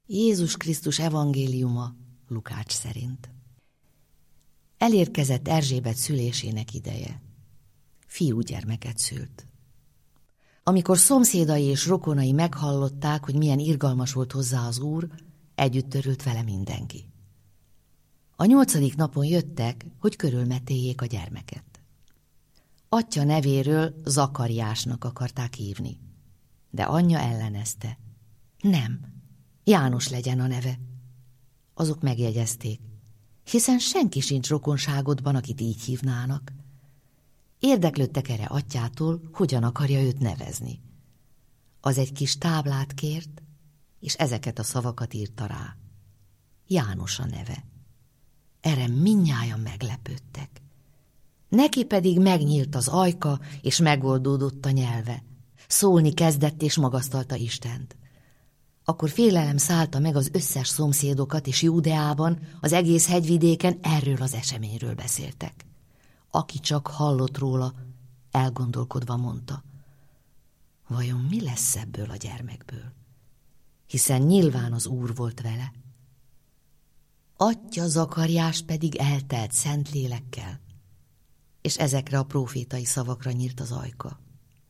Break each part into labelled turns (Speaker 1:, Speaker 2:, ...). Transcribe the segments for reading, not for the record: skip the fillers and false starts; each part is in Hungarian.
Speaker 1: Jézus Krisztus evangéliuma Lukács szerint. Elérkezett Erzsébet szülésének ideje. Fiúgyermeket szült. Amikor szomszédai és rokonai meghallották, hogy milyen irgalmas volt hozzá az Úr, együtt örült vele mindenki. A 8. napon jöttek, hogy körülmetéljék a gyermeket. Atyja nevéről Zakariásnak akarták hívni, de anyja ellenezte. Nem, János legyen a neve. Azok megjegyezték, hiszen senki sincs rokonságodban, akit így hívnának. Érdeklődtek erre atyától, hogyan akarja őt nevezni. Az egy kis táblát kért, és ezeket a szavakat írta rá. János a neve. Erre mindnyájan meglepődtek. Neki pedig megnyílt az ajka, és megoldódott a nyelve. Szólni kezdett, és magasztalta Istent. Akkor félelem szállta meg az összes szomszédokat, és Júdeában, az egész hegyvidéken erről az eseményről beszéltek. Aki csak hallott róla, elgondolkodva mondta, vajon mi lesz ebből a gyermekből? Hiszen nyilván az Úr volt vele. Atyja Zakariás pedig eltelt szent lélekkel, és ezekre a prófétai szavakra nyílt az ajka.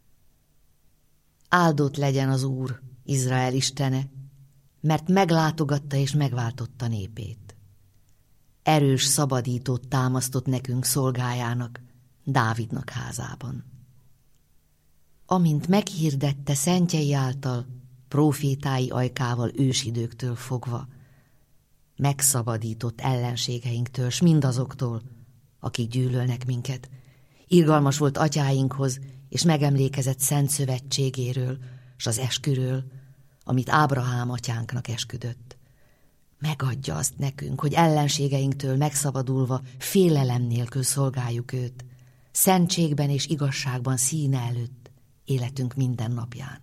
Speaker 1: Áldott legyen az Úr, Izrael istene, mert meglátogatta és megváltotta népét. Erős szabadítót támasztott nekünk szolgájának, Dávidnak házában. Amint meghirdette szentjei által, prófétái ajkával ősidőktől fogva, megszabadított ellenségeinktől, s mindazoktól, akik gyűlölnek minket. Irgalmas volt atyáinkhoz, és megemlékezett szent szövetségéről, s az esküről, amit Ábrahám atyánknak esküdött. Megadja azt nekünk, hogy ellenségeinktől megszabadulva félelem nélkül szolgáljuk őt, szentségben és igazságban színe előtt életünk minden napján.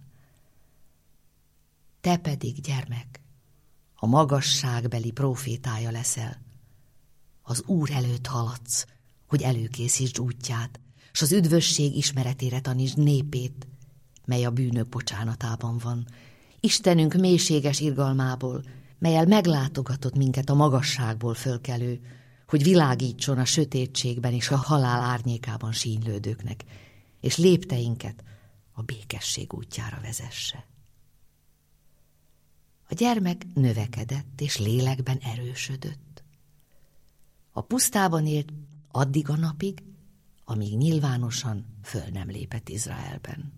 Speaker 1: Te pedig, gyermek, a magasságbeli prófétája leszel. Az Úr előtt haladsz, hogy előkészítsd útját, s az üdvösség ismeretére tanítsd népét, mely a bűnök bocsánatában van, Istenünk mélységes irgalmából, mellyel meglátogatott minket a magasságból fölkelő, hogy világítson a sötétségben és a halál árnyékában sínylődőknek, és lépteinket a békesség útjára vezesse. A gyermek növekedett és lélekben erősödött. A pusztában élt addig a napig, amíg nyilvánosan föl nem lépett Izraelben.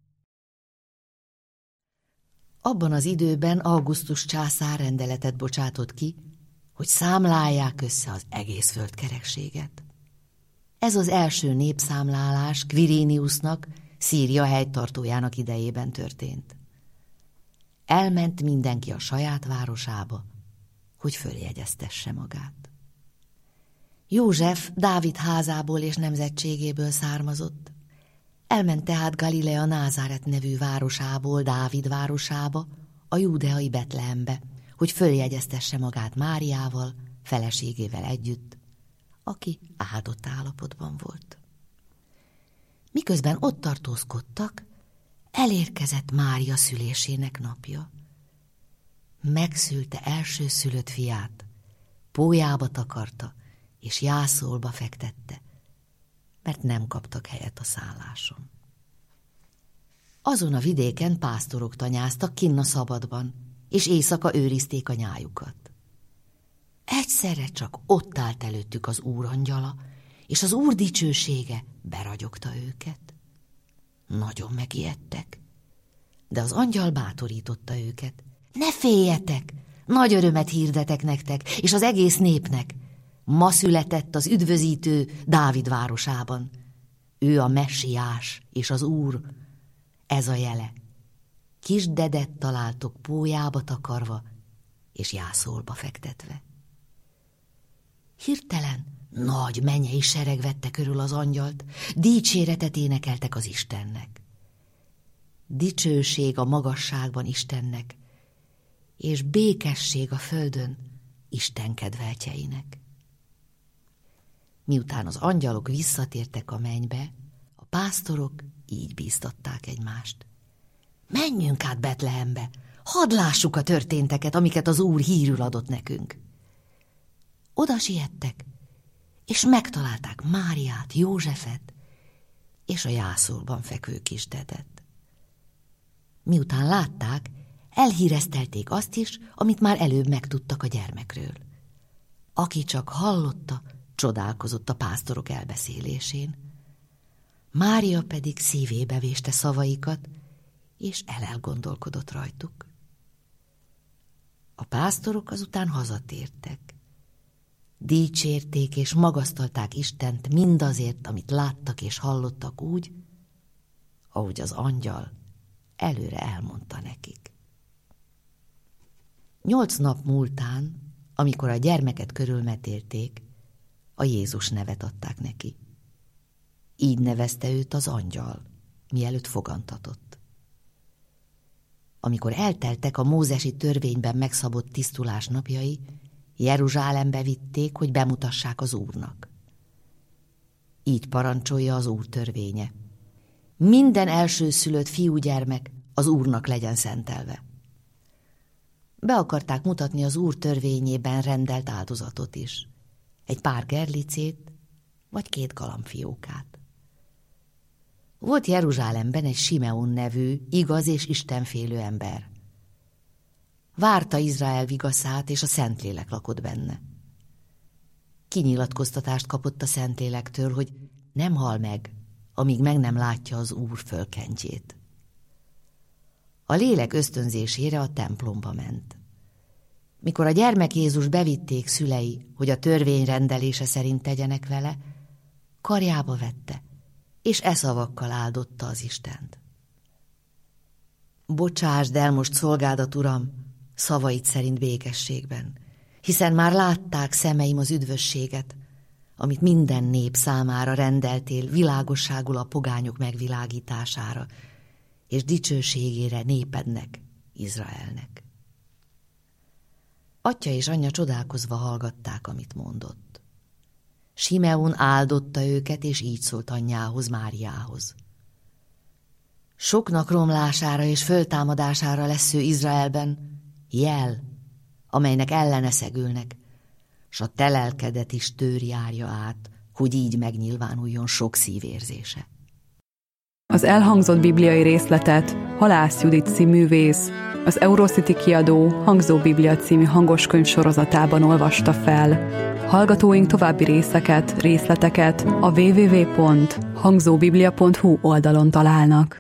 Speaker 1: Abban az időben Augustus császár rendeletet bocsátott ki, hogy számlálják össze az egész földkerekséget. Ez az első népszámlálás Quiriniusnak, Szíria helytartójának idejében történt. Elment mindenki a saját városába, hogy följegyeztesse magát. József Dávid házából és nemzetségéből származott. Elment tehát Galilea Názáret nevű városából Dávid városába, a júdeai Betlehembe, hogy följegyeztesse magát Máriával, feleségével együtt, aki áldott állapotban volt. Miközben ott tartózkodtak, elérkezett Mária szülésének napja. Megszülte elsőszülött fiát, pólyába takarta, és jászolba fektette, mert nem kaptak helyet a szálláson. Azon a vidéken pásztorok tanyáztak kinn a szabadban, és éjszaka őrizték a nyájukat. Egyszerre csak ott állt előttük az Úr angyala, és az Úr dicsősége beragyogta őket. Nagyon megijedtek, de az angyal bátorította őket. Ne féljetek, nagy örömet hirdetek nektek, és az egész népnek. Ma született az üdvözítő Dávid városában. Ő a Messiás és az Úr. Ez a jele. Kis dedet találtok pólyába takarva, és jászolba fektetve. Hirtelen nagy mennyei sereg vette körül az angyalt, dicséretet énekeltek az Istennek. Dicsőség a magasságban Istennek, és békesség a földön Isten kedveltjeinek. Miután az angyalok visszatértek a mennybe, a pásztorok így bíztatták egymást. Menjünk át Betlehembe, Hadd lássuk a történteket, amiket az Úr hírül adott nekünk. Oda siettek, és megtalálták Máriát, Józsefet és a jászolban fekvő kisdedet. Miután látták, elhíreztelték azt is, amit már előbb megtudtak a gyermekről. Aki csak hallotta, csodálkozott a pásztorok elbeszélésén. Mária pedig szívébe véste szavaikat, és elgondolkodott rajtuk. A pásztorok azután hazatértek. Dicsérték és magasztalták Istent mindazért, amit láttak és hallottak úgy, ahogy az angyal előre elmondta nekik. 8 nap múltán, amikor a gyermeket körülmetélték, a Jézus nevet adták neki. Így nevezte őt az angyal, mielőtt fogantatott. Amikor elteltek a mózesi törvényben megszabott tisztulás napjai, Jeruzsálembe vitték, hogy bemutassák az Úrnak. Így parancsolja az Úr törvénye. Minden elsőszülött fiúgyermek az Úrnak legyen szentelve. Be akarták mutatni az Úr törvényében rendelt áldozatot is. Egy pár gerlicét, vagy 2 galambfiókát. Volt Jeruzsálemben egy Simeon nevű, igaz és istenfélő ember. Várta Izrael vigaszát, és a Szentlélek lakott benne. Kinyilatkoztatást kapott a Szentlélektől, hogy nem hal meg, amíg meg nem látja az Úr fölkentjét. A lélek ösztönzésére a templomba ment. Mikor a gyermek Jézus bevitték szülei, hogy a törvény rendelése szerint tegyenek vele, karjába vette, és szavakkal áldotta az Istent. Bocsásd el most szolgádat, Uram, szavaid szerint békességben, hiszen már látták szemeim az üdvösséget, amit minden nép számára rendeltél világosságul a pogányok megvilágítására, és dicsőségére népednek, Izraelnek. Atya és anyja csodálkozva hallgatták, amit mondott. Simeon áldotta őket, és így szólt anyjához, Máriához. Soknak romlására és föltámadására lesz ő Izraelben jel, amelynek ellene szegülnek, s a te lelkedet is tőr járja át, hogy így megnyilvánuljon sok szívérzése.
Speaker 2: Az elhangzott bibliai részletet Halász Judit színművész, az Eurocity kiadó Hangzó Biblia című hangoskönyv sorozatában olvasta fel. Hallgatóink további részleteket a www.hangzóbiblia.hu oldalon találnak.